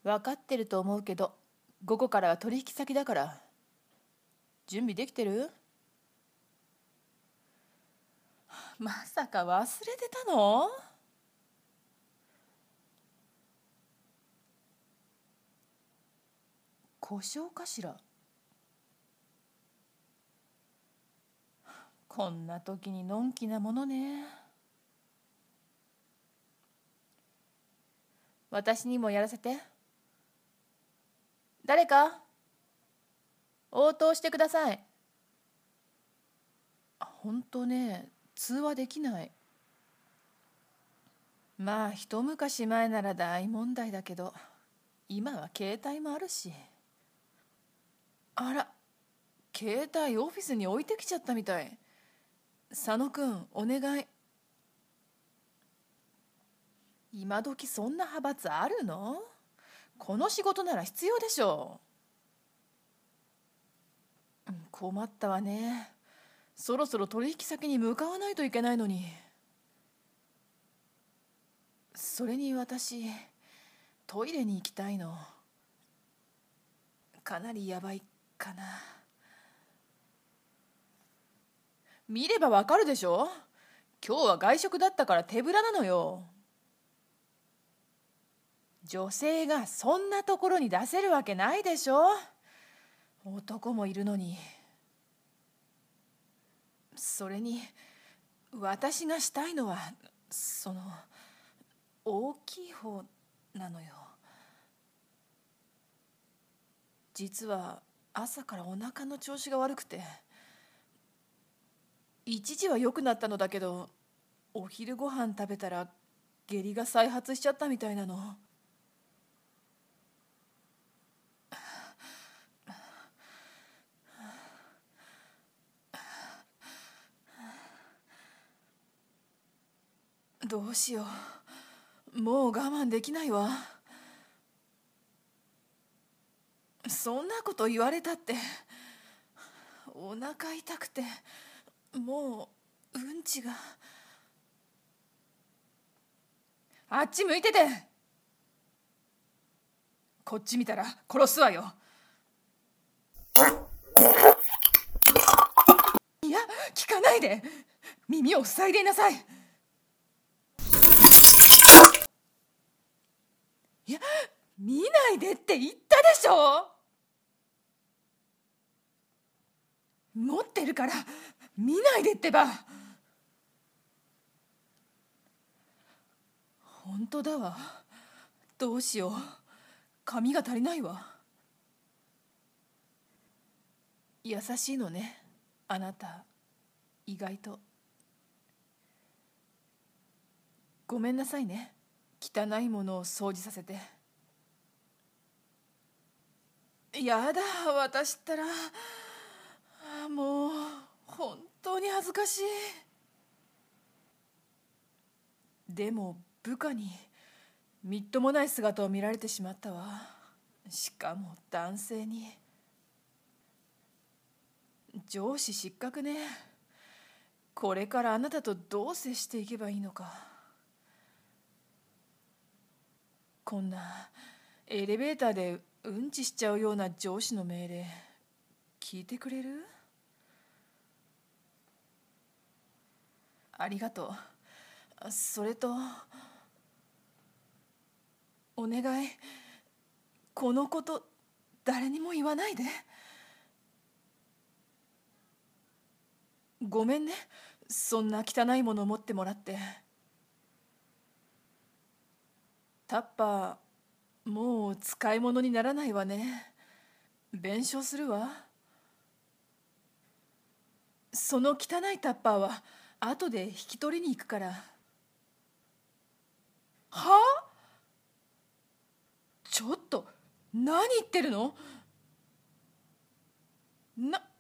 分かってると思うけど、午後からは取引先だから。準備できてる？まさか忘れてたの？故障かしら。こんな時にのんきなものね。私にもやらせて。誰か応答してください。本当ね、通話できない。まあ一昔前なら大問題だけど、今は携帯もあるし。あら、携帯オフィスに置いてきちゃったみたい。佐野くん、お願い。今時そんな派閥あるの？この仕事なら必要でしょう。困ったわね。そろそろ取引先に向かわないといけないのに。それに私、トイレに行きたいの。かなりやばいかな。見ればわかるでしょ。今日は外食だったから手ぶらなのよ。女性がそんなところに出せるわけないでしょ。男もいるのに。それに私がしたいのは大きい方なのよ。実は朝からお腹の調子が悪くて、一時は良くなったのだけど、お昼ご飯食べたら下痢が再発しちゃったみたいなの。どうしよう、もう我慢できないわ。そんなこと言われたって、お腹痛くてもううんちが。あっち向いてて。こっち見たら殺すわよ。いや、聞かないで。耳を塞いでいなさい。いや、見ないでって言ったでしょ。持ってるから見ないでってば。本当だわ。どうしよう、髪が足りないわ。優しいのね、あなた。意外と。ごめんなさいね、汚いものを掃除させて。やだ、私ったらもう本当に恥ずかしい。でも部下にみっともない姿を見られてしまったわ。しかも男性に。上司失格ね。これからあなたとどう接していけばいいのか。こんなエレベーターでうんちしちゃうような上司の命令聞いてくれる？ありがとう。それとお願い、このこと誰にも言わないで。ごめんね、そんな汚いものを持ってもらって。タッパーもう使い物にならないわね。弁償するわ。その汚いタッパーは後で引き取りに行くから。はあ？ちょっと何言ってるの？